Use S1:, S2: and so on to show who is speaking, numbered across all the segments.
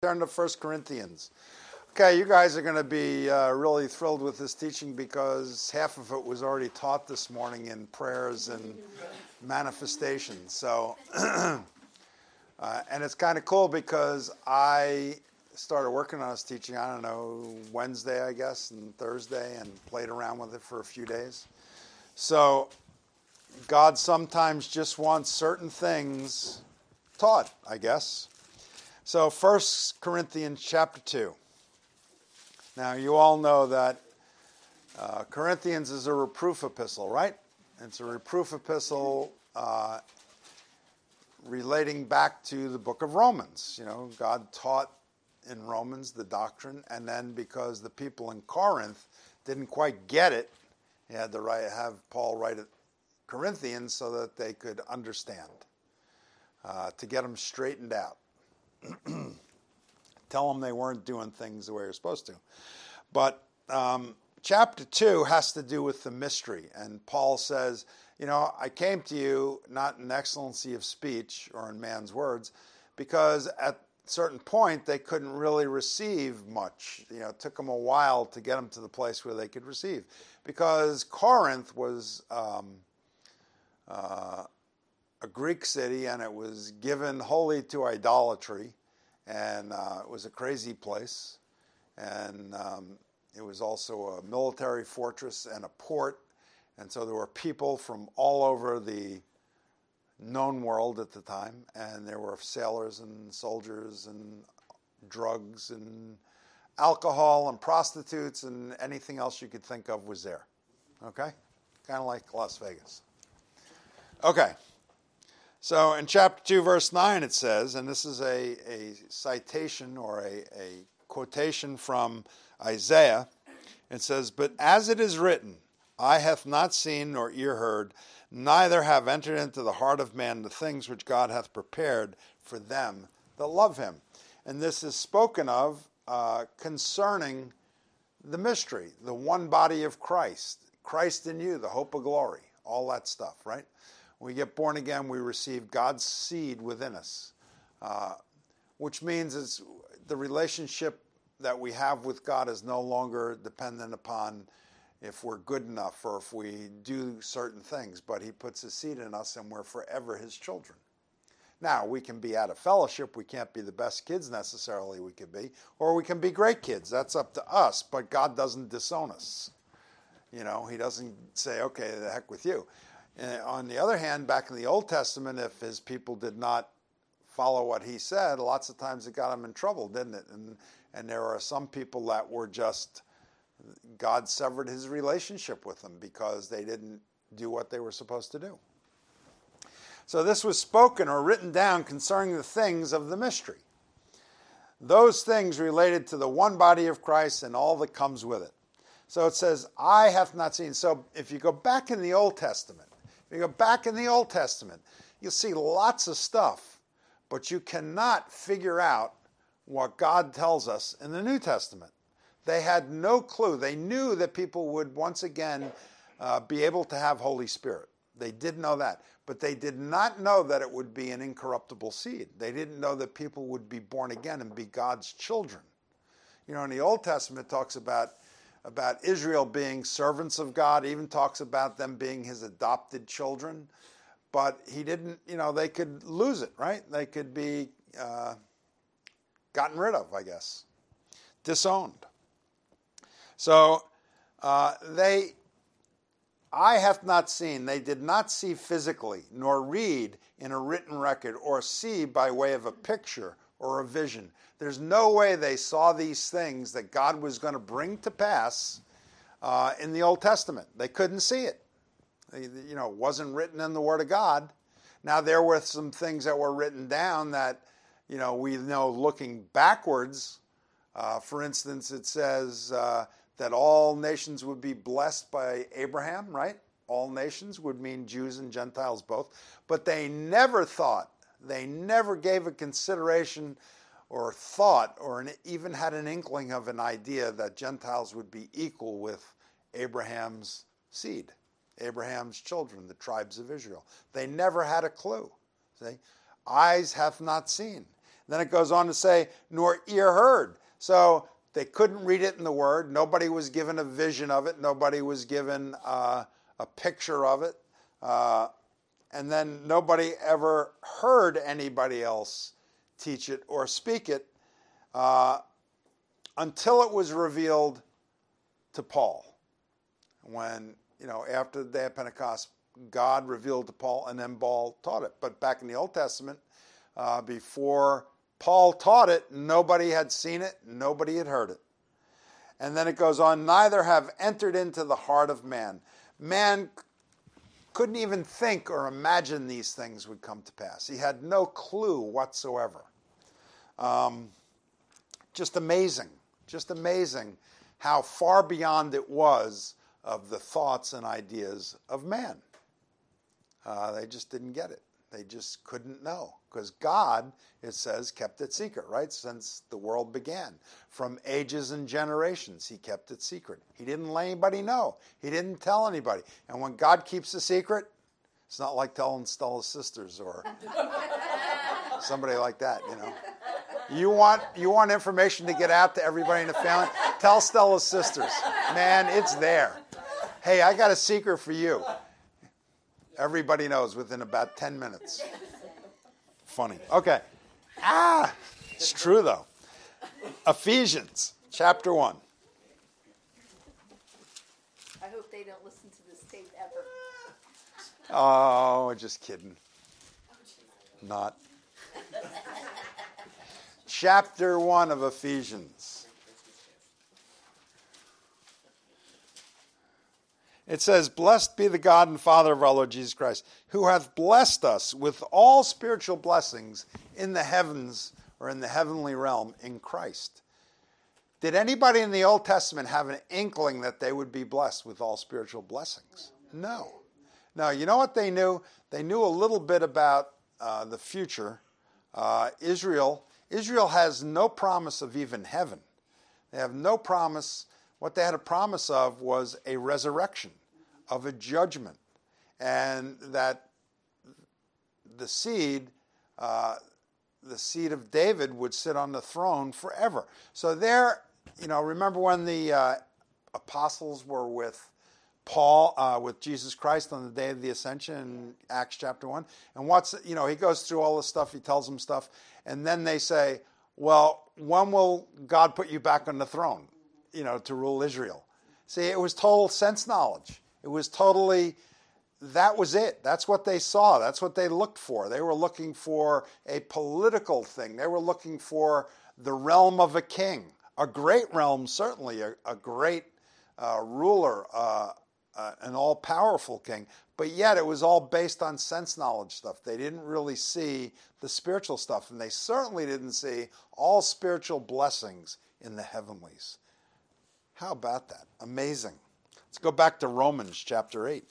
S1: Turn to 1 Corinthians. Okay, you guys are going to be really thrilled with this teaching because half of it was already taught this morning in prayers and manifestations. So, and it's kind of cool because I started working on this teaching, I don't know, Wednesday, I guess, and Thursday, and played around with it for a few days. So, God sometimes just wants certain things taught, I guess. So 1 Corinthians chapter 2. Now, you all know that Corinthians is a reproof epistle, right? It's a reproof epistle relating back to the book of Romans. You know, God taught in Romans the doctrine, and then because the people in Corinth didn't quite get it, he had to have Paul write it Corinthians so that they could understand, to get them straightened out. Tell them they weren't doing things the way you're supposed to. But chapter 2 has to do with the mystery. And Paul says, you know, I came to you not in excellency of speech or in man's words, because at a certain point they couldn't really receive much. You know, it took them a while to get them to the place where they could receive. Because Corinth was a Greek city, and it was given wholly to idolatry, and it was a crazy place, and it was also a military fortress and a port, and so there were people from all over the known world at the time, and there were sailors and soldiers and drugs and alcohol and prostitutes and anything else you could think of was there. Okay? Kind of like Las Vegas. Okay. So in chapter 2, verse 9, it says, and this is a citation or a quotation from Isaiah. It says, "But as it is written, eye hath not seen nor ear heard, neither have entered into the heart of man the things which God hath prepared for them that love him." And this is spoken of concerning the mystery, the one body of Christ, Christ in you, the hope of glory, all that stuff, right? When we get born again, we receive God's seed within us, which means it's the relationship that we have with God is no longer dependent upon if we're good enough or if we do certain things, but he puts his seed in us and we're forever his children. Now, we can be out of fellowship. We can't be the best kids necessarily we could be, or we can be great kids. That's up to us, but God doesn't disown us. You know, he doesn't say, okay, the heck with you. On the other hand, back in the Old Testament, if his people did not follow what he said, lots of times it got him in trouble, didn't it? And there are some people that were just, God severed his relationship with them because they didn't do what they were supposed to do. So this was spoken or written down concerning the things of the mystery. Those things related to the one body of Christ and all that comes with it. So it says, eye hath not seen. So if you go back in the Old Testament, you'll see lots of stuff, but you cannot figure out what God tells us in the New Testament. They had no clue. They knew that people would once again be able to have Holy Spirit. They did know that. But they did not know that it would be an incorruptible seed. They didn't know that people would be born again and be God's children. You know, in the Old Testament, it talks about Israel being servants of God, even talks about them being his adopted children. But he didn't, you know, they could lose it, right? They could be gotten rid of, I guess, disowned. So eye hath not seen, they did not see physically, nor read in a written record, or see by way of a picture or a vision. There's no way they saw these things that God was going to bring to pass in the Old Testament. They couldn't see it. You know, it wasn't written in the Word of God. Now, there were some things that were written down that, you know, we know looking backwards. For instance, it says that all nations would be blessed by Abraham, right? All nations would mean Jews and Gentiles both. But they never gave a consideration or thought or even had an inkling of an idea that Gentiles would be equal with Abraham's seed, Abraham's children, the tribes of Israel. They never had a clue. See? Eyes have not seen. Then it goes on to say, nor ear heard. So they couldn't read it in the Word. Nobody was given a vision of it. Nobody was given a picture of it. And then nobody ever heard anybody else teach it or speak it until it was revealed to Paul. When, after the day of Pentecost, God revealed to Paul, and then Paul taught it. But back in the Old Testament, before Paul taught it, nobody had seen it, nobody had heard it. And then it goes on, neither have entered into the heart of man. Man couldn't even think or imagine these things would come to pass. He had no clue whatsoever. Just amazing how far beyond it was of the thoughts and ideas of man. They just didn't get it. They just couldn't know. Because God, it says, kept it secret, right? Since the world began. From ages and generations, he kept it secret. He didn't let anybody know. He didn't tell anybody. And when God keeps a secret, it's not like telling Stella's sisters or somebody like that, You want information to get out to everybody in the family? Tell Stella's sisters. Man, it's there. Hey, I got a secret for you. Everybody knows within about 10 minutes. Funny. Okay. It's true though. Ephesians chapter 1.
S2: I hope they don't listen to this tape ever.
S1: Oh, just kidding. Not. Chapter 1 of Ephesians. It says, blessed be the God and Father of our Lord Jesus Christ, who hath blessed us with all spiritual blessings in the heavens or in the heavenly realm in Christ. Did anybody in the Old Testament have an inkling that they would be blessed with all spiritual blessings? No. No, you know what they knew? They knew a little bit about the future. Israel has no promise of even heaven. They have no promise. What they had a promise of was a resurrection, of a judgment, and that the seed of David would sit on the throne forever. So there, remember when the apostles were with Paul, with Jesus Christ on the day of the ascension in Acts chapter 1, and he goes through all this stuff, he tells them stuff, and then they say, well, when will God put you back on the throne, to rule Israel? See, it was total sense knowledge. It was totally, that was it. That's what they saw. That's what they looked for. They were looking for a political thing. They were looking for the realm of a king, a great realm, certainly, a great ruler, an all-powerful king. But yet it was all based on sense knowledge stuff. They didn't really see the spiritual stuff, and they certainly didn't see all spiritual blessings in the heavenlies. How about that? Amazing. Let's go back to Romans chapter 8.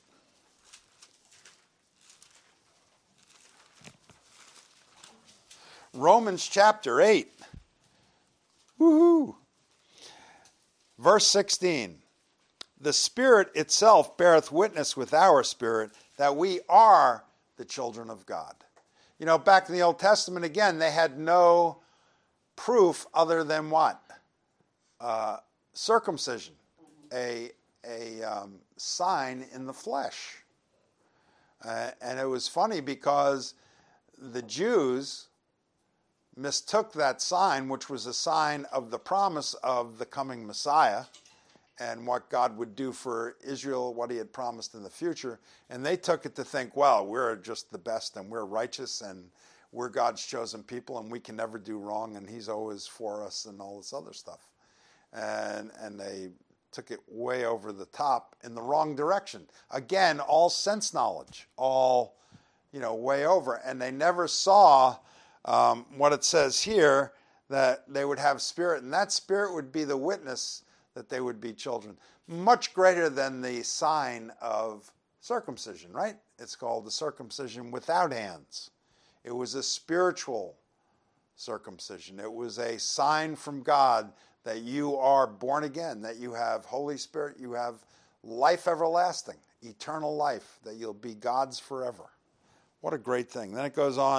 S1: Romans chapter 8. Woohoo! Verse 16. The Spirit itself beareth witness with our spirit that we are the children of God. Back in the Old Testament, again, they had no proof other than what? Circumcision. A sign in the flesh. And it was funny because the Jews mistook that sign, which was a sign of the promise of the coming Messiah and what God would do for Israel, what he had promised in the future, and they took it to think, well, we're just the best and we're righteous and we're God's chosen people and we can never do wrong and he's always for us and all this other stuff. And they took it way over the top in the wrong direction. Again, all sense knowledge, all, way over. And they never saw what it says here, that they would have spirit. And that spirit would be the witness that they would be children. Much greater than the sign of circumcision, right? It's called the circumcision without hands. It was a spiritual circumcision. It was a sign from God that you are born again, that you have Holy Spirit, you have life everlasting, eternal life, that you'll be God's forever. What a great thing. Then it goes on,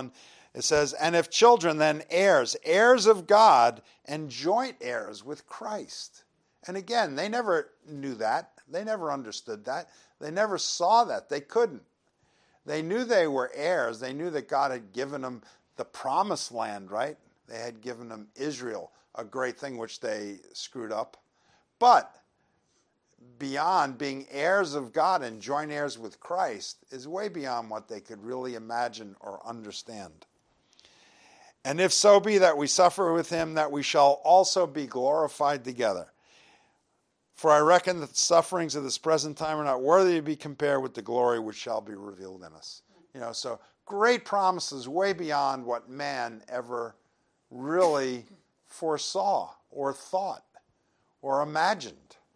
S1: It says, and if children, then heirs, heirs of God and joint heirs with Christ. And again, they never knew that. They never understood that. They never saw that. They couldn't. They knew they were heirs. They knew that God had given them the promised land, right? They had given them Israel, a great thing which they screwed up. But beyond being heirs of God and joint heirs with Christ is way beyond what they could really imagine or understand. And if so be that we suffer with him, that we shall also be glorified together. For I reckon that the sufferings of this present time are not worthy to be compared with the glory which shall be revealed in us. So great promises way beyond what man ever really foresaw or thought or imagined.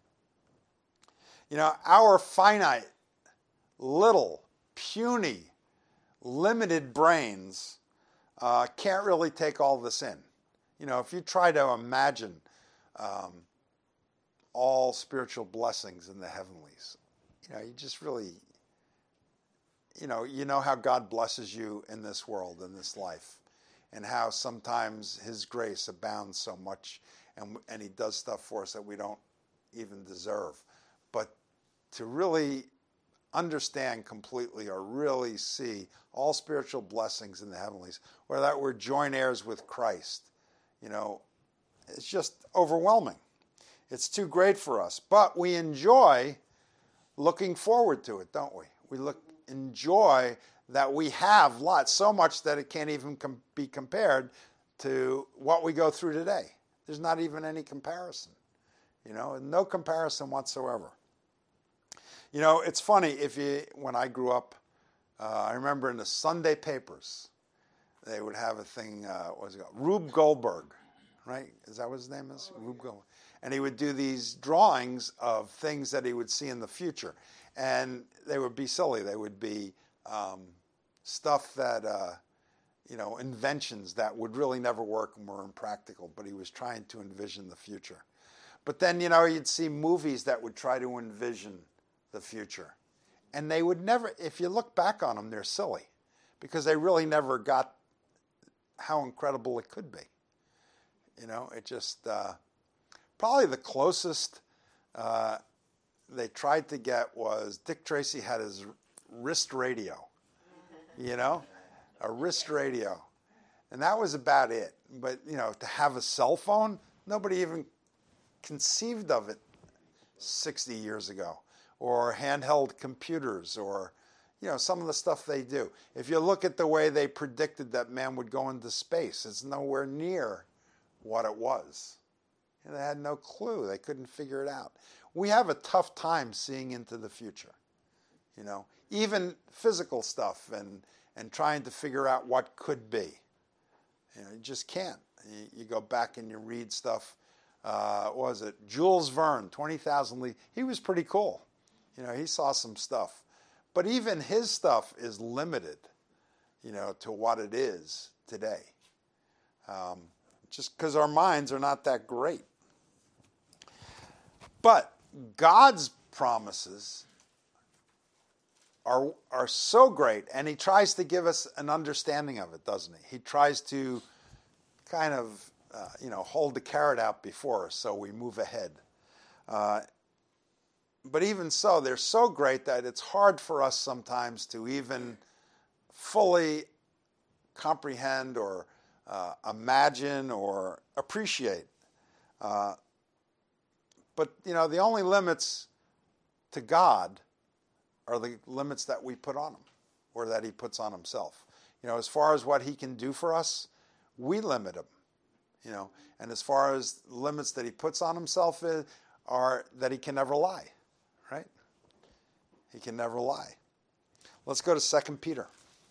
S1: Our finite, little, puny, limited brains can't really take all this in. If you try to imagine all spiritual blessings in the heavenlies, you just really, you know how God blesses you in this world, in this life, and how sometimes his grace abounds so much, and he does stuff for us that we don't even deserve. But to really understand completely or really see all spiritual blessings in the heavenlies, whether that we're joint heirs with Christ, it's just overwhelming. It's too great for us. But we enjoy looking forward to it, don't we? We enjoy that we have lots, so much that it can't even be compared to what we go through today. There's not even any comparison, no comparison whatsoever. It's funny, when I grew up, I remember in the Sunday papers, they would have a thing, what was it called? Rube Goldberg, right? Is that what his name is? Rube Goldberg. And he would do these drawings of things that he would see in the future. And they would be silly. They would be stuff that, inventions that would really never work and were impractical. But he was trying to envision the future. But then, you'd see movies that would try to envision the future. And they would never, if you look back on them, they're silly. Because they really never got how incredible it could be. It just... Probably the closest they tried to get was Dick Tracy had his wrist radio, a wrist radio. And that was about it. But, to have a cell phone, nobody even conceived of it 60 years ago. Or handheld computers or, some of the stuff they do. If you look at the way they predicted that man would go into space, it's nowhere near what it was. They had no clue. They couldn't figure it out. We have a tough time seeing into the future. Even physical stuff and trying to figure out what could be. You just can't. You go back and you read stuff. What was it? Jules Verne, 20,000 Leagues. He was pretty cool. He saw some stuff. But even his stuff is limited, to what it is today. Just because our minds are not that great. But God's promises are so great, and he tries to give us an understanding of it, doesn't he? He tries to kind of, hold the carrot out before us so we move ahead. But even so, they're so great that it's hard for us sometimes to even fully comprehend or imagine or appreciate. But, the only limits to God are the limits that we put on him or that he puts on himself. As far as what he can do for us, we limit him. And as far as limits that he puts on himself are that he can never lie, right? He can never lie. Let's go to 2 Peter.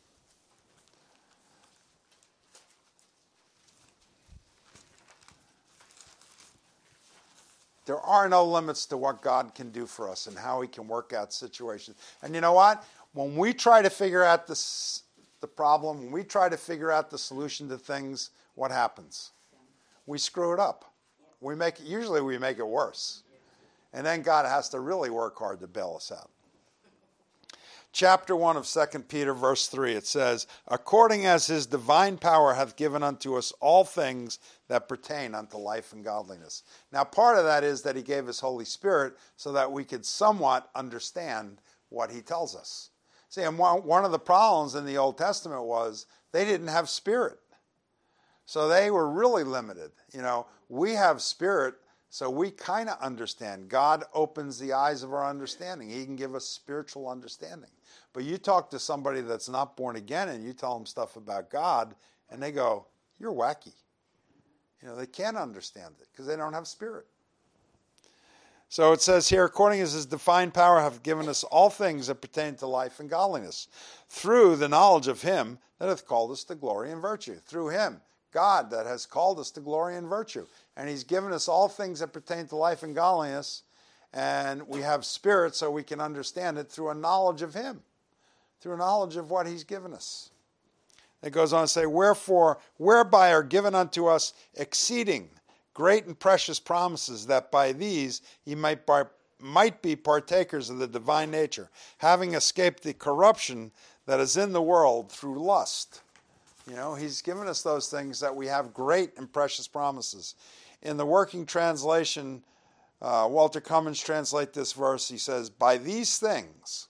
S1: There are no limits to what God can do for us and how he can work out situations. And you know what? When we try to figure out the problem, when we try to figure out the solution to things, what happens? We screw it up. Usually we make it worse. And then God has to really work hard to bail us out. chapter 1 of 2 Peter, verse 3, it says, according as his divine power hath given unto us all things that pertain unto life and godliness. Now, part of that is that he gave his Holy Spirit so that we could somewhat understand what he tells us. See, and one of the problems in the Old Testament was they didn't have Spirit. So they were really limited. We have Spirit, so we kind of understand. God opens the eyes of our understanding. He can give us spiritual understanding. But you talk to somebody that's not born again and you tell them stuff about God, and they go, you're wacky. They can't understand it because they don't have Spirit. So it says here, according as his divine power hath given us all things that pertain to life and godliness, through the knowledge of him that hath called us to glory and virtue. Through him, God, that has called us to glory and virtue. And he's given us all things that pertain to life and godliness, and we have Spirit so we can understand it through a knowledge of him, through a knowledge of what he's given us. It goes on to say, wherefore, whereby are given unto us exceeding great and precious promises, that by these ye might be partakers of the divine nature, having escaped the corruption that is in the world through lust. He's given us those things that we have great and precious promises. In the working translation, Walter Cummins translates this verse. He says, by these things,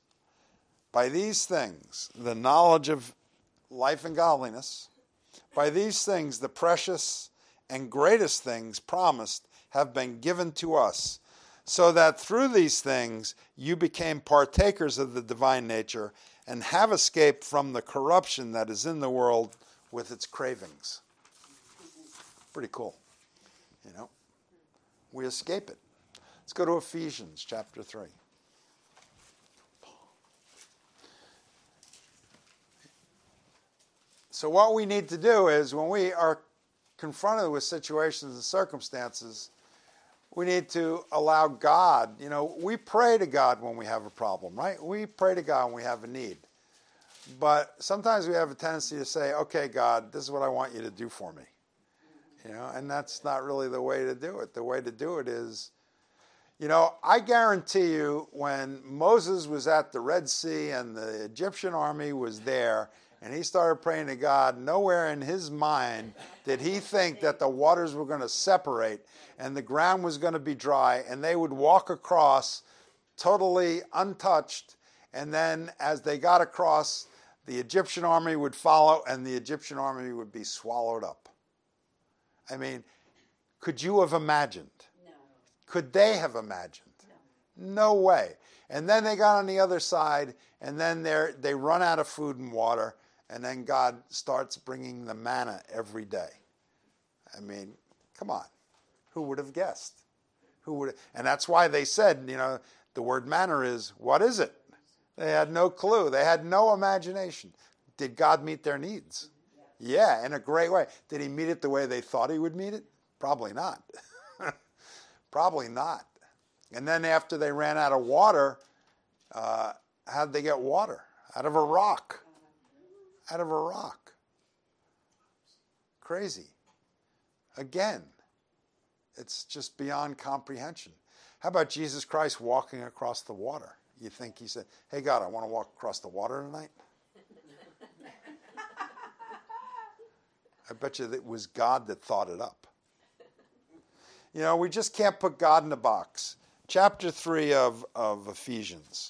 S1: the knowledge of life and godliness, by these things, the precious and greatest things promised have been given to us, so that through these things you became partakers of the divine nature and have escaped from the corruption that is in the world with its cravings. Pretty cool. We escape it. Let's go to Ephesians chapter 3. So what we need to do is, when we are confronted with situations and circumstances, we need to allow God. We pray to God when we have a problem, right? We pray to God when we have a need. But sometimes we have a tendency to say, okay, God, this is what I want you to do for me. And that's not really the way to do it. The way to do it is, I guarantee you, when Moses was at the Red Sea and the Egyptian army was there, and he started praying to God, nowhere in his mind did he think that the waters were going to separate and the ground was going to be dry and they would walk across totally untouched, and then as they got across, the Egyptian army would follow and the Egyptian army would be swallowed up. I mean, could you have imagined?
S2: No.
S1: Could they have imagined? No way. And then they got on the other side, and then they run out of food and water, and then God starts bringing the manna every day. I mean, come on. Who would have guessed? And that's why they said, the word manna is, what is it? They had no clue. They had no imagination. Did God meet their needs? Yeah, in a great way. Did he meet it the way they thought he would meet it? Probably not. Probably not. And then after they ran out of water, how'd they get water? Out of a rock. Out of a rock. Crazy. Again, it's just beyond comprehension. How about Jesus Christ walking across the water? You think he said, hey, God, I want to walk across the water tonight? I bet you it was God that thought it up. We just can't put God in a box. Chapter 3 of Ephesians.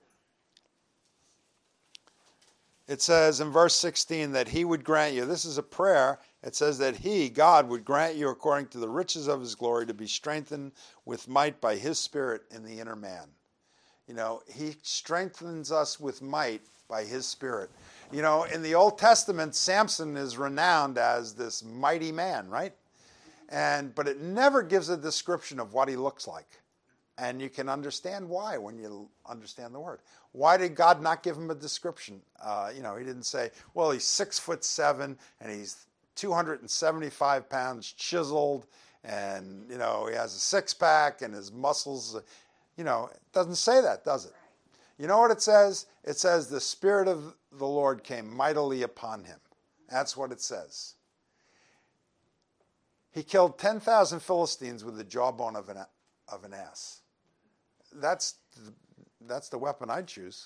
S1: It says in verse 16 that he would grant you, this is a prayer, it says that he, God, would grant you according to the riches of his glory to be strengthened with might by his Spirit in the inner man. He strengthens us with might by his Spirit. In the Old Testament, Samson is renowned as this mighty man, right? But it never gives a description of what he looks like. And you can understand why when you understand the word. Why did God not give him a description? He didn't say, well, he's 6'7" and he's 275 pounds chiseled, and he has a six-pack and his muscles. It doesn't say that, does it? You know what it says? It says the Spirit of the Lord came mightily upon him. That's what it says. He killed 10,000 Philistines with the jawbone of an ass. That's that's the weapon I'd choose.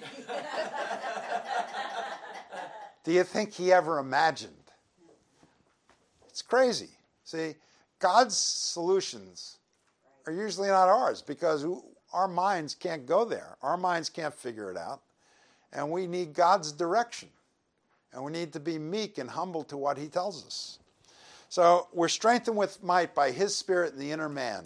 S1: Do you think he ever imagined? It's crazy. See, God's solutions are usually not ours because our minds can't go there. Our minds can't figure it out. And we need God's direction. And we need to be meek and humble to what he tells us. So we're strengthened with might by his Spirit in the inner man,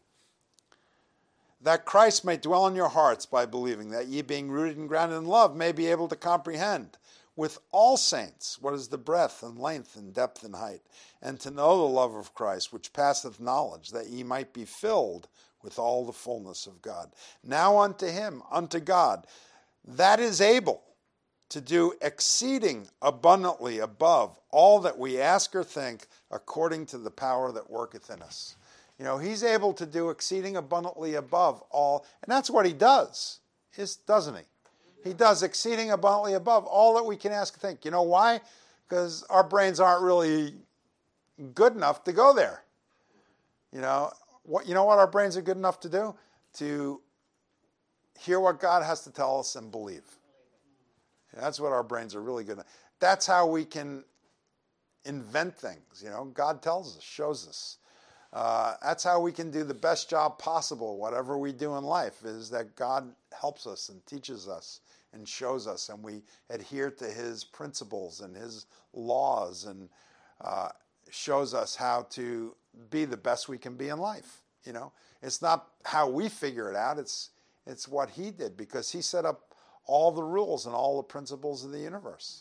S1: that Christ may dwell in your hearts by believing, that ye being rooted and grounded in love may be able to comprehend with all saints what is the breadth and length and depth and height, and to know the love of Christ, which passeth knowledge, that ye might be filled with all the fullness of God. Now unto him, unto God, that is able to do exceeding abundantly above all that we ask or think, according to the power that worketh in us. You know, he's able to do exceeding abundantly above all, and that's what he does, doesn't he? He does exceeding abundantly above all that we can ask or think. You know why? Because our brains aren't really good enough to go there. You know what our brains are good enough to do? To hear what God has to tell us and believe. That's what our brains are really good at. That's how we can invent things. You know, God tells us, shows us. That's how we can do the best job possible, whatever we do in life, is that God helps us and teaches us and shows us, and we adhere to his principles and his laws, and shows us how to be the best we can be in life. You know, it's not how we figure it out, it's what he did, because he set up all the rules and all the principles of the universe.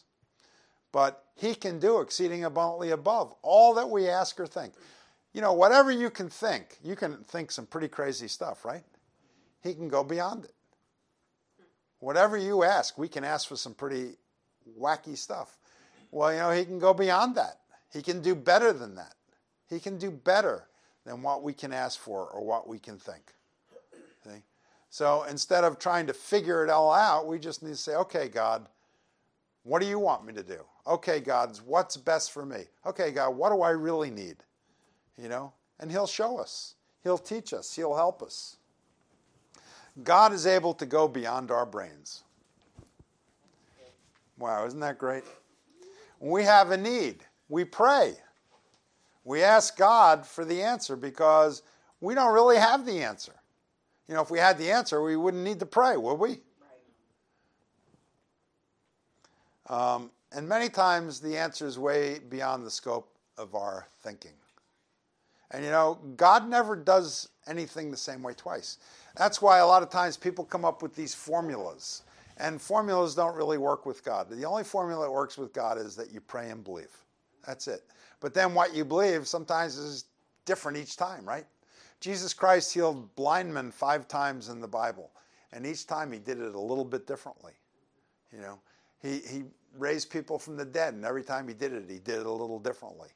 S1: But he can do exceeding abundantly above all that we ask or think. You know, whatever you can think some pretty crazy stuff, right? He can go beyond it. Whatever you ask, we can ask for some pretty wacky stuff. Well, you know, he can go beyond that. He can do better than that. He can do better than what we can ask for or what we can think. See? So instead of trying to figure it all out, we just need to say, okay, God, what do you want me to do? Okay, God, what's best for me? Okay, God, what do I really need? You know, and he'll show us. He'll teach us. He'll help us. God is able to go beyond our brains. Wow, isn't that great? When we have a need, we pray. We ask God for the answer because we don't really have the answer. You know, if we had the answer, we wouldn't need to pray, would we? And many times the answer is way beyond the scope of our thinking. And you know, God never does anything the same way twice. That's why a lot of times people come up with these formulas. And formulas don't really work with God. The only formula that works with God is that you pray and believe. That's it. But then what you believe sometimes is different each time, right? Jesus Christ healed blind men 5 times in the Bible. And each time he did it a little bit differently. You know, he raised people from the dead, and every time he did it a little differently.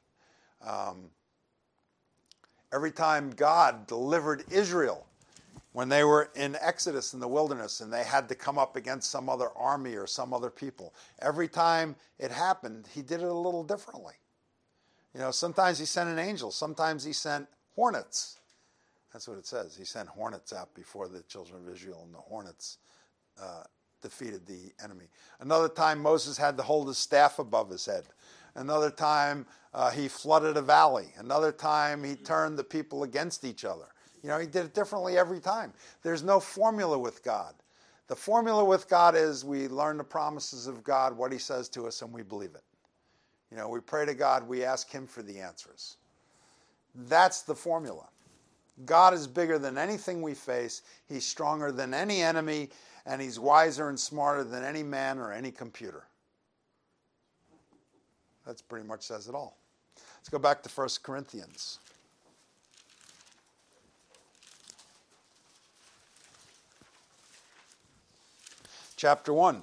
S1: Every time God delivered Israel when they were in Exodus in the wilderness and they had to come up against some other army or some other people, every time it happened, he did it a little differently. You know, sometimes he sent an angel, sometimes he sent hornets. That's what it says. He sent hornets out before the children of Israel, and the hornets defeated the enemy. Another time Moses had to hold his staff above his head. Another time he flooded a valley. Another time he turned the people against each other. You know, he did it differently every time. There's no formula with God. The formula with God is we learn the promises of God, what he says to us, and we believe it. You know, we pray to God, we ask him for the answers. That's the formula. God is bigger than anything we face. He's stronger than any enemy, and he's wiser and smarter than any man or any computer. That pretty much says it all. Let's go back to 1 Corinthians. Chapter 1.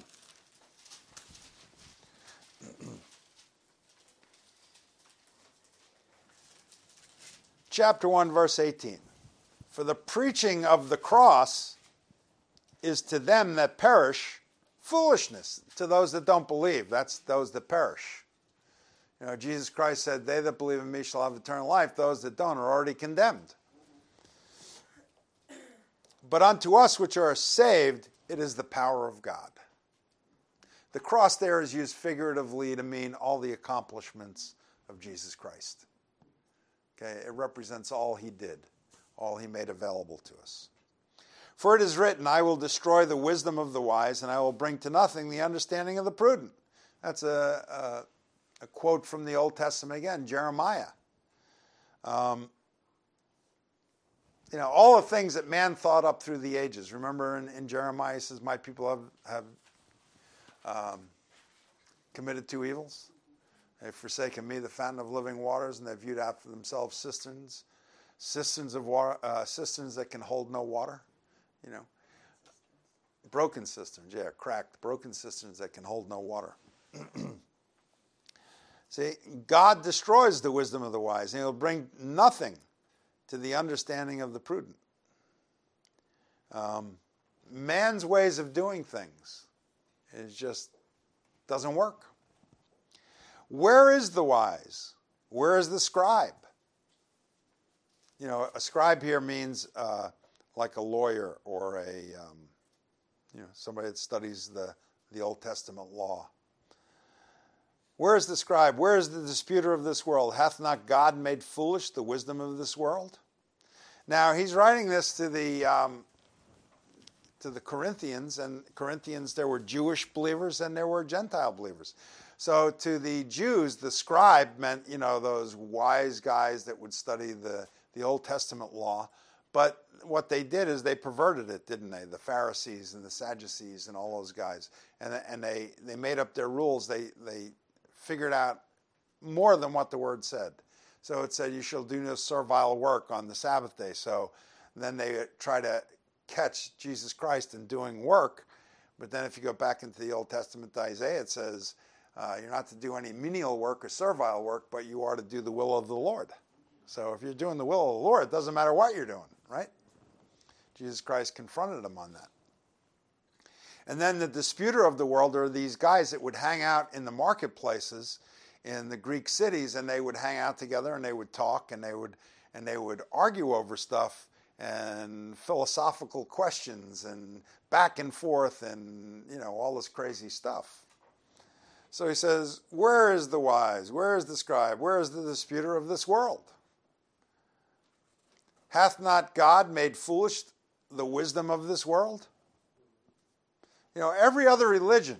S1: Chapter 1, verse 18. For the preaching of the cross is to them that perish foolishness, to those that don't believe. That's those that perish. You know, Jesus Christ said, they that believe in me shall have eternal life. Those that don't are already condemned. But unto us which are saved, it is the power of God. The cross there is used figuratively to mean all the accomplishments of Jesus Christ. Okay, it represents all he did, all he made available to us. For it is written, I will destroy the wisdom of the wise, and I will bring to nothing the understanding of the prudent. That's a quote from the Old Testament again, Jeremiah. All the things that man thought up through the ages. Remember in Jeremiah, he says, my people have committed two evils. They've forsaken me, the fountain of living waters, and they've viewed after themselves cisterns of water, cisterns that can hold no water. Broken cisterns, cracked, broken cisterns that can hold no water. See, God destroys the wisdom of the wise, and he'll bring nothing to the understanding of the prudent. Man's ways of doing things, it just doesn't work. Where is the wise? Where is the scribe? A scribe here means like a lawyer or somebody that studies the Old Testament law. Where is the scribe? Where is the disputer of this world? Hath not God made foolish the wisdom of this world? Now, he's writing this to the Corinthians, and Corinthians, there were Jewish believers and there were Gentile believers. So to the Jews, the scribe meant, those wise guys that would study the Old Testament law. But what they did is they perverted it, didn't they? The Pharisees and the Sadducees and all those guys. And they made up their rules. They figured out more than what the word said. So it said, you shall do no servile work on the Sabbath day. So then they try to catch Jesus Christ in doing work. But then if you go back into the Old Testament to Isaiah, it says, you're not to do any menial work or servile work, but you are to do the will of the Lord. So if you're doing the will of the Lord, it doesn't matter what you're doing, right? Jesus Christ confronted them on that. And then the disputer of the world are these guys that would hang out in the marketplaces in the Greek cities, and they would hang out together and they would talk and they would argue over stuff and philosophical questions and back and forth and all this crazy stuff. So he says, where is the wise? Where is the scribe? Where is the disputer of this world? Hath not God made foolish the wisdom of this world? Every other religion,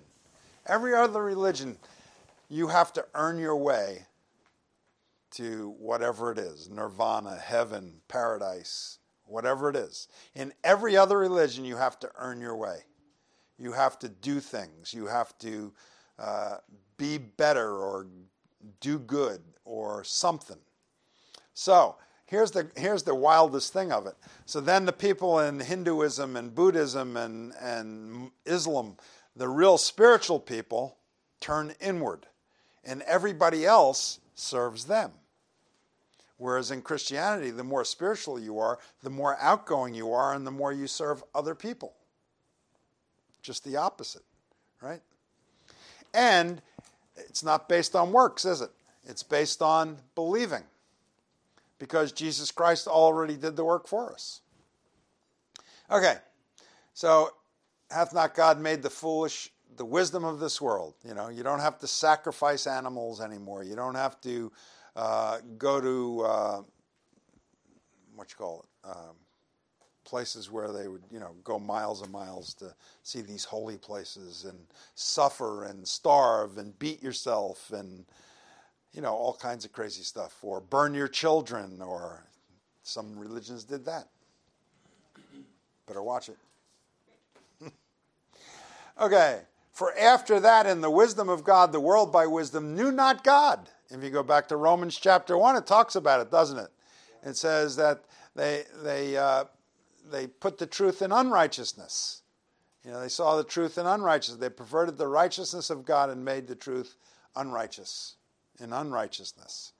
S1: you have to earn your way to whatever it is, nirvana, heaven, paradise, whatever it is. In every other religion, you have to earn your way. You have to do things. You have to be better or do good or something. So here's the wildest thing of it. So then the people in Hinduism and Buddhism and Islam, the real spiritual people, turn inward, and everybody else serves them. Whereas in Christianity, the more spiritual you are, the more outgoing you are, and the more you serve other people. Just the opposite, right? And it's not based on works, is it? It's based on believing, because Jesus Christ already did the work for us. Okay, so hath not God made the foolish the wisdom of this world? You don't have to sacrifice animals anymore. You don't have to go to places where they would go miles and miles to see these holy places and suffer and starve and beat yourself and all kinds of crazy stuff, or burn your children, or some religions did that. Better watch it. Okay, for after that, in the wisdom of God, the world by wisdom knew not God. If you go back to Romans chapter 1, it talks about it, doesn't it? It says that they put the truth in unrighteousness. They saw the truth in unrighteousness. They perverted the righteousness of God and made the truth unrighteous. In unrighteousness.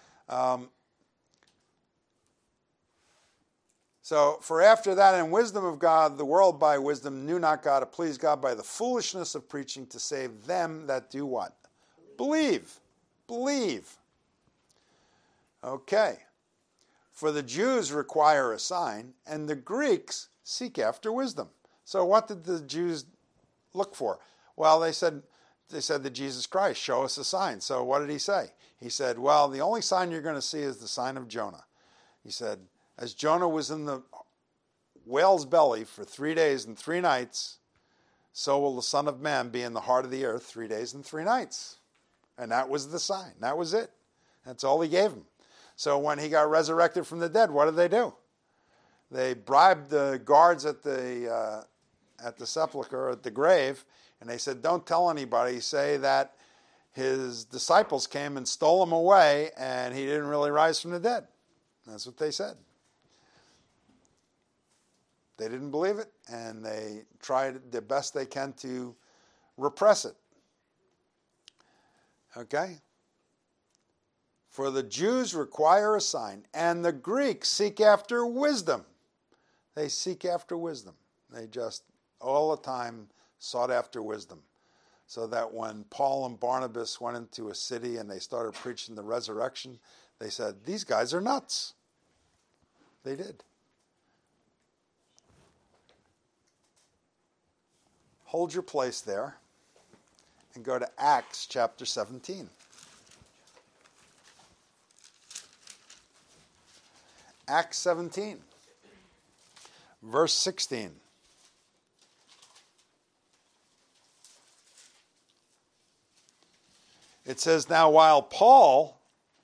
S1: So, for after that, in wisdom of God, the world by wisdom knew not God, to please God by the foolishness of preaching, to save them that do what? Believe. Okay. For the Jews require a sign, and the Greeks seek after wisdom. So what did the Jews look for? Well, they said to Jesus Christ, show us a sign. So what did he say? He said, well, the only sign you're going to see is the sign of Jonah. He said, as Jonah was in the whale's belly for 3 days and 3 nights, so will the Son of Man be in the heart of the earth 3 days and 3 nights. And that was the sign. That was it. That's all he gave him. So when he got resurrected from the dead, what did they do? They bribed the guards at the sepulcher, at the grave, and they said, don't tell anybody. Say that his disciples came and stole him away, and he didn't really rise from the dead. That's what they said. They didn't believe it, and they tried the best they can to repress it. Okay? For the Jews require a sign, and the Greeks seek after wisdom. They seek after wisdom. They just all the time sought after wisdom. So that when Paul and Barnabas went into a city and they started preaching the resurrection, they said, these guys are nuts. They did. Hold your place there and go to Acts chapter 17. Acts 17, verse 16. It says, now while Paul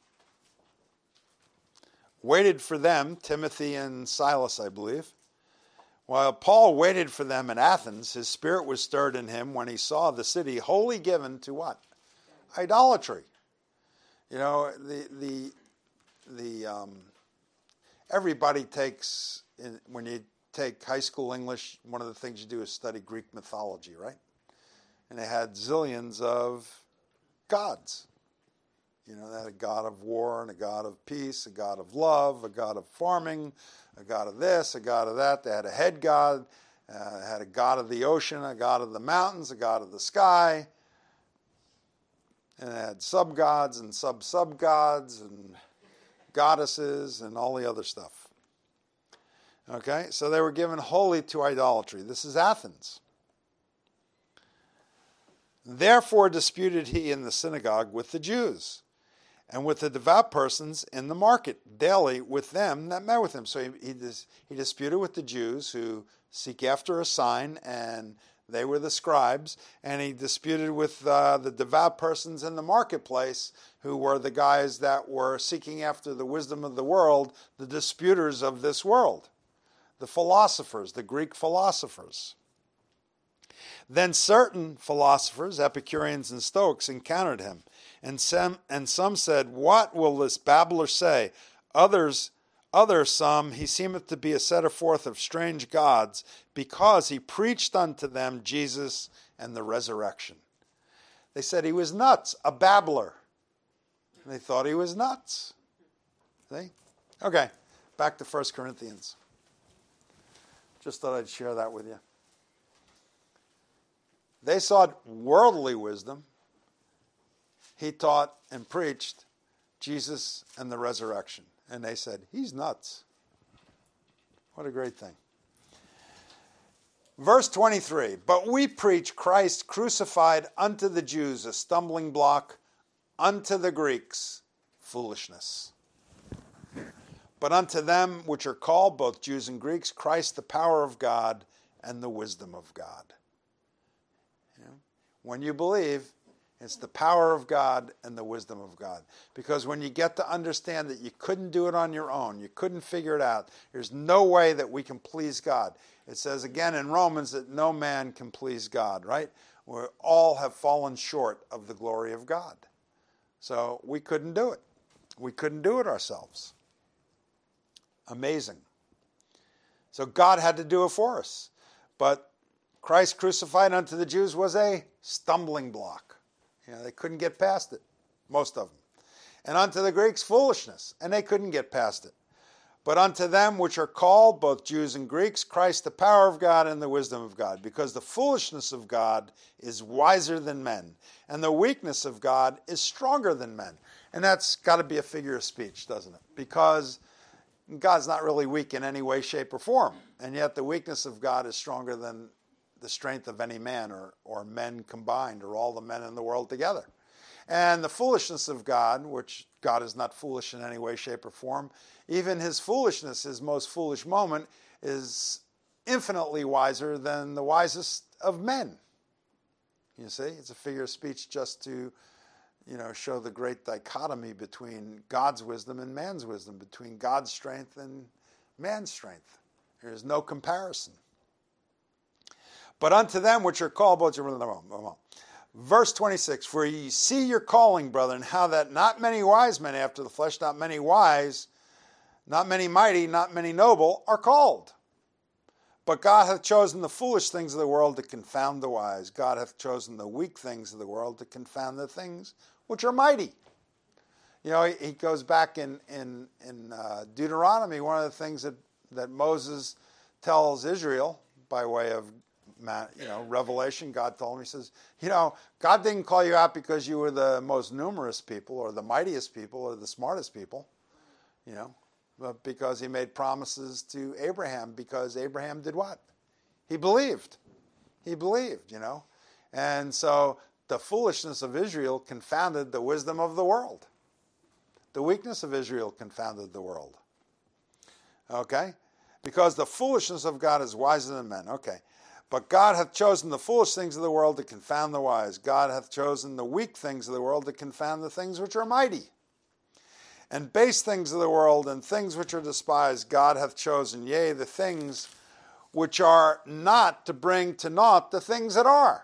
S1: waited for them, Timothy and Silas, I believe, while Paul waited for them in Athens, his spirit was stirred in him when he saw the city wholly given to what? Idolatry. You know, everybody takes, when you take high school English, one of the things you do is study Greek mythology, right? And they had zillions of gods. You know, they had a god of war and a god of peace, a god of love, a god of farming, a god of this, a god of that. They had a head god, had a god of the ocean, a god of the mountains, a god of the sky. And they had sub-gods and sub-sub-gods and goddesses and all the other stuff. Okay, so they were given wholly to idolatry. This is Athens. Therefore disputed he in the synagogue with the Jews, and with the devout persons in the market, daily with them that met with him. So he disputed with the Jews who seek after a sign, and they were the scribes, and he disputed with the devout persons in the marketplace, who were the guys that were seeking after the wisdom of the world, the disputers of this world, the philosophers, the Greek philosophers. Then certain philosophers, Epicureans and Stoics, encountered him, and some said, what will this babbler say? Others, some, he seemeth to be a setter forth of strange gods, because he preached unto them Jesus and the resurrection. They said he was nuts, a babbler. They thought he was nuts. See? Okay, back to 1 Corinthians. Just thought I'd share that with you. They sought worldly wisdom. He taught and preached Jesus and the resurrection. And they said, he's nuts. What a great thing. Verse 23, but we preach Christ crucified unto the Jews, a stumbling block, unto the Greeks, foolishness. But unto them which are called, both Jews and Greeks, Christ the power of God and the wisdom of God. When you believe, it's the power of God and the wisdom of God. Because when you get to understand that you couldn't do it on your own, you couldn't figure it out, there's no way that we can please God. It says again in Romans that no man can please God, right? We all have fallen short of the glory of God. So we couldn't do it. We couldn't do it ourselves. Amazing. So God had to do it for us. But Christ crucified unto the Jews was a stumbling block. They couldn't get past it, most of them. And unto the Greeks, foolishness, and they couldn't get past it. But unto them which are called, both Jews and Greeks, Christ the power of God and the wisdom of God. Because the foolishness of God is wiser than men, and the weakness of God is stronger than men. And that's got to be a figure of speech, doesn't it? Because God's not really weak in any way, shape, or form. And yet the weakness of God is stronger than the strength of any man or men combined or all the men in the world together. And the foolishness of God, which God is not foolish in any way, shape, or form, even his foolishness, his most foolish moment, is infinitely wiser than the wisest of men. You see, it's a figure of speech just to, show the great dichotomy between God's wisdom and man's wisdom, between God's strength and man's strength. There's no comparison. But unto them which are called, verse 26, for ye see your calling, brethren, how that not many wise men after the flesh, not many wise, not many mighty, not many noble, are called. But God hath chosen the foolish things of the world to confound the wise. God hath chosen the weak things of the world to confound the things which are mighty. He goes back in Deuteronomy, one of the things that Moses tells Israel by way of revelation. God told him, he says, God didn't call you out because you were the most numerous people or the mightiest people or the smartest people, but because he made promises to Abraham, because Abraham did what? He believed. And so the foolishness of Israel confounded the wisdom of the world. The weakness of Israel confounded the world. Okay? Because the foolishness of God is wiser than men. Okay. But God hath chosen the foolish things of the world to confound the wise. God hath chosen the weak things of the world to confound the things which are mighty. And base things of the world and things which are despised God hath chosen, yea, the things which are not, to bring to naught the things that are,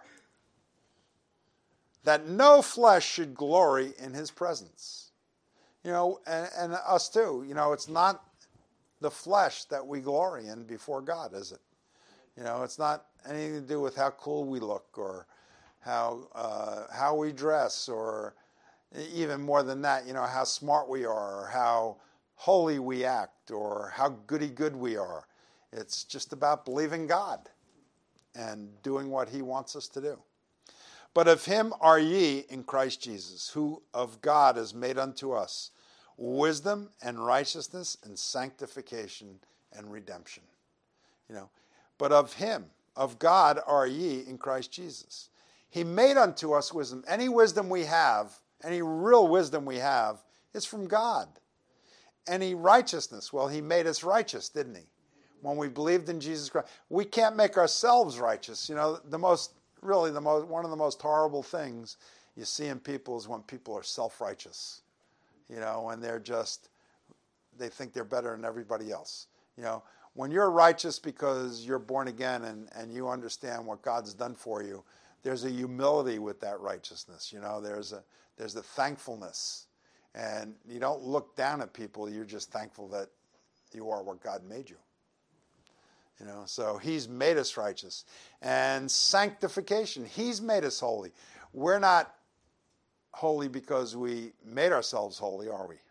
S1: that no flesh should glory in his presence. And us too. It's not the flesh that we glory in before God, is it? It's not anything to do with how cool we look or how we dress, or even more than that, how smart we are or how holy we act or how goody-good we are. It's just about believing God and doing what he wants us to do. But of him are ye in Christ Jesus, who of God is made unto us wisdom and righteousness and sanctification and redemption. But of him, of God, are ye in Christ Jesus. He made unto us wisdom. Any wisdom we have, any real wisdom we have, is from God. Any righteousness, well, he made us righteous, didn't he? When we believed in Jesus Christ. We can't make ourselves righteous. One of the most horrible things you see in people is when people are self-righteous. When they think they're better than everybody else. When you're righteous because you're born again and you understand what God's done for you, there's a humility with that righteousness. There's a thankfulness. And you don't look down at people, you're just thankful that you are what God made you. So he's made us righteous. And sanctification, he's made us holy. We're not holy because we made ourselves holy, are we?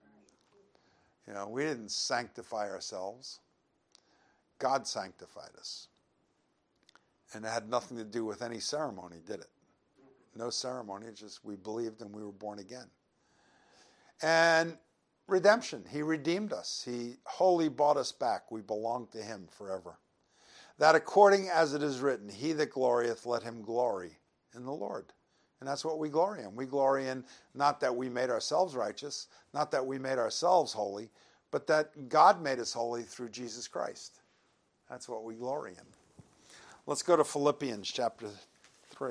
S1: We didn't sanctify ourselves. God sanctified us. And it had nothing to do with any ceremony, did it? No ceremony, it's just we believed and we were born again. And redemption, he redeemed us. He wholly bought us back. We belong to him forever. That according as it is written, he that glorieth, let him glory in the Lord. And that's what we glory in. We glory in not that we made ourselves righteous, not that we made ourselves holy, but that God made us holy through Jesus Christ. That's what we glory in. Let's go to Philippians chapter 3.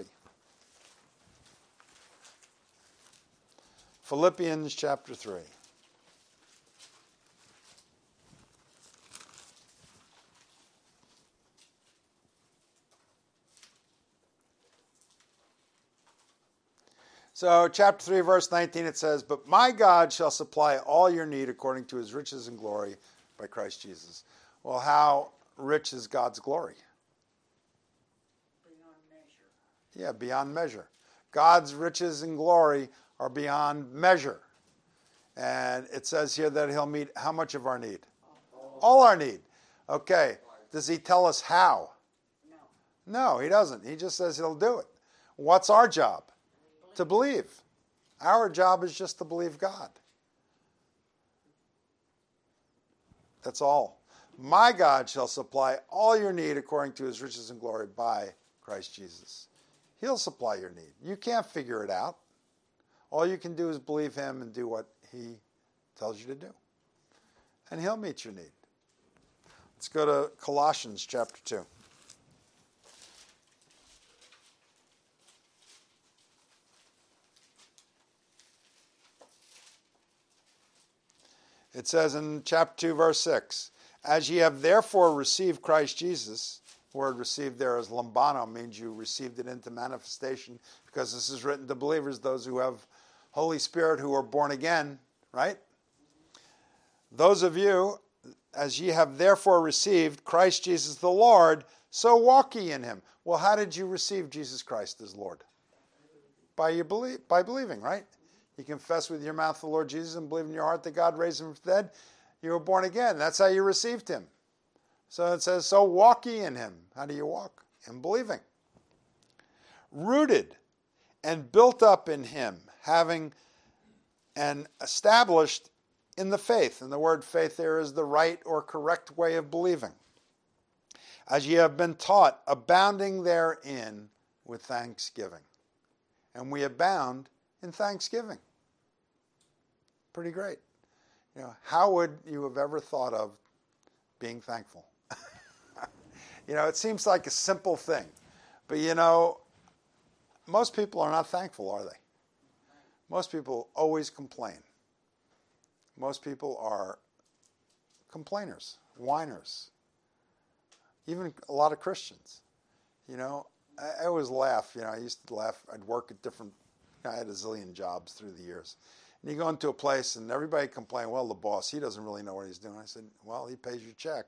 S1: Philippians chapter 3. So chapter 3, verse 19, it says, but my God shall supply all your need according to his riches and glory by Christ Jesus. Well, how rich is God's glory?
S3: Beyond measure.
S1: Yeah, beyond measure. God's riches and glory are beyond measure. And it says here that he'll meet how much of our need? All our need. Okay. Does he tell us how? No, he doesn't. He just says he'll do it. What's our job? To believe. Our job is just to believe God. That's all. My God shall supply all your need according to his riches and glory by Christ Jesus. He'll supply your need. You can't figure it out. All you can do is believe him and do what he tells you to do. And he'll meet your need. Let's go to Colossians chapter 2. It says in chapter 2, verse 6, as ye have therefore received Christ Jesus, the word received there is lambano, means you received it into manifestation, because this is written to believers, those who have Holy Spirit, who are born again, right? Those of you, as ye have therefore received Christ Jesus the Lord, so walk ye in him. Well, how did you receive Jesus Christ as Lord? By believing, right? You confess with your mouth the Lord Jesus and believe in your heart that God raised him from the dead. You were born again. That's how you received him. So it says, so walk ye in him. How do you walk? In believing. Rooted and built up in him, having and established in the faith. And the word faith there is the right or correct way of believing. As ye have been taught, abounding therein with thanksgiving. And we abound in thanksgiving. Pretty great. You know, how would you have ever thought of being thankful? You know, it seems like a simple thing. But you know, most people are not thankful, are they? Most people always complain. Most people are complainers, whiners. Even a lot of Christians. You know, I always laugh. You know, I used to laugh. I'd work at different, I had a zillion jobs through the years. And you go into a place and everybody complain, well, the boss, he doesn't really know what he's doing. I said, well, he pays your check.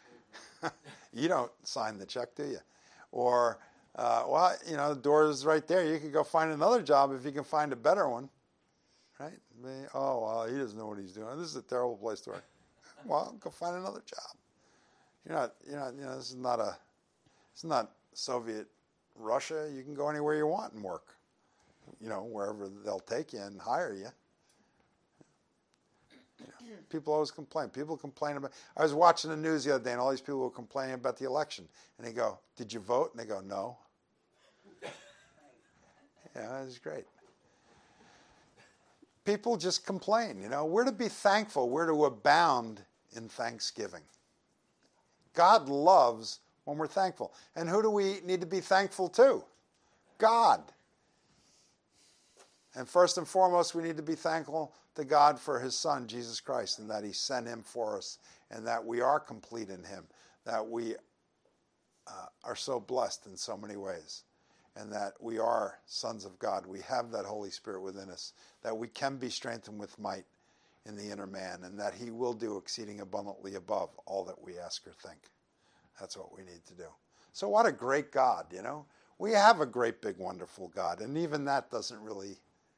S1: You don't sign the check, do you? Or, well, you know, the door is right there. You could go find another job if you can find a better one. Right? Oh, well, he doesn't know what he's doing. This is a terrible place to work. Well, go find another job. You know, this is not Soviet Russia. You can go anywhere you want and work. You know, wherever they'll take you and hire you. You know, people always complain. People complain about. I was watching the news the other day, and all these people were complaining about the election. And they go, "Did you vote?" And they go, "No." Yeah, it's great. People just complain. You know, we're to be thankful. We're to abound in thanksgiving. God loves when we're thankful. And who do we need to be thankful to? God. And first and foremost, we need to be thankful to God for his Son, Jesus Christ, and that he sent him for us, and that we are complete in him, that we are so blessed in so many ways, and that we are sons of God. We have that Holy Spirit within us, that we can be strengthened with might in the inner man, and that he will do exceeding abundantly above all that we ask or think. That's what we need to do. So what a great God, you know. We have a great, big, wonderful God, and even that doesn't really,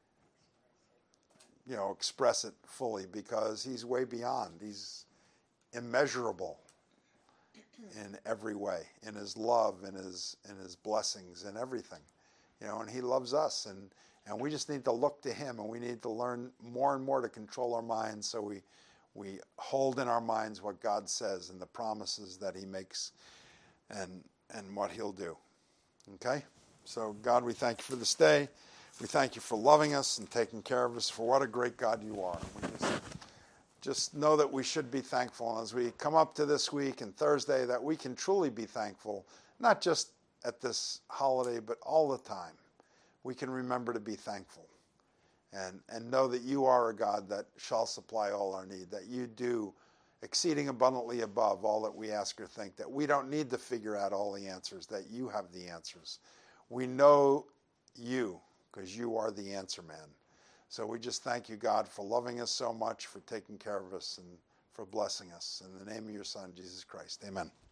S1: you know, express it fully, because he's way beyond. He's immeasurable in every way, in his love, in his blessings, in everything, you know. And he loves us, and we just need to look to him, and we need to learn more and more to control our minds, so we hold in our minds what God says and the promises that he makes, and what he'll do. Okay? So God, we thank you for this day. We thank you for loving us and taking care of us, for what a great God you are. We just know that we should be thankful. And as we come up to this week and Thursday, that we can truly be thankful, not just at this holiday, but all the time. We can remember to be thankful and know that you are a God that shall supply all our need, that you do exceeding abundantly above all that we ask or think, that we don't need to figure out all the answers, that you have the answers. We know you, because you are the answer man. So we just thank you, God, for loving us so much, for taking care of us, and for blessing us. In the name of your Son, Jesus Christ. Amen.